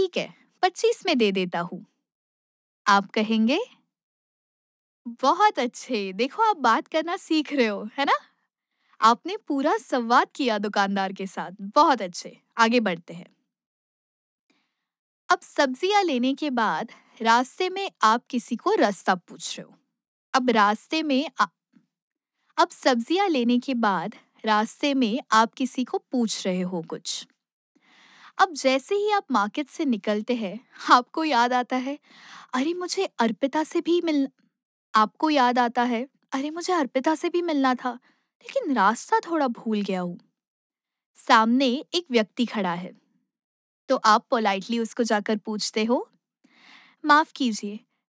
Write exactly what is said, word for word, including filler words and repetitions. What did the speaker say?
ठीक है, पच्चीस में दे देता हूँ। आप कहेंगे, बहुत अच्छे, देखो आप बात करना सीख रहे हो, है ना? आपने पूरा संवाद किया दुकानदार के साथ, बहुत अच्छे। आगे बढ़ते हैं। अब सब्जियाँ लेने के बाद रास्ते में आप किसी को रास्ता पूछ रहे हो। अब रास्ते में अ, अब सब्जियाँ लेने के बाद रास्ते में आप किसी को पूछ रहे हो कुछ। अब जैसे ही आप मार्केट से निकलते हैं, आपको याद आता है, अरे मुझे अर्पिता से भी मिल आपको याद आता है, अरे मुझे अर्पिता से भी मिलना था, लेकिन रास्ता थोड़ा भूल गया हूँ। सामने एक व्यक्ति खड़ा है, तो आप पोलाइटली उसको जाकर पूछते हो, माफ कीजिए,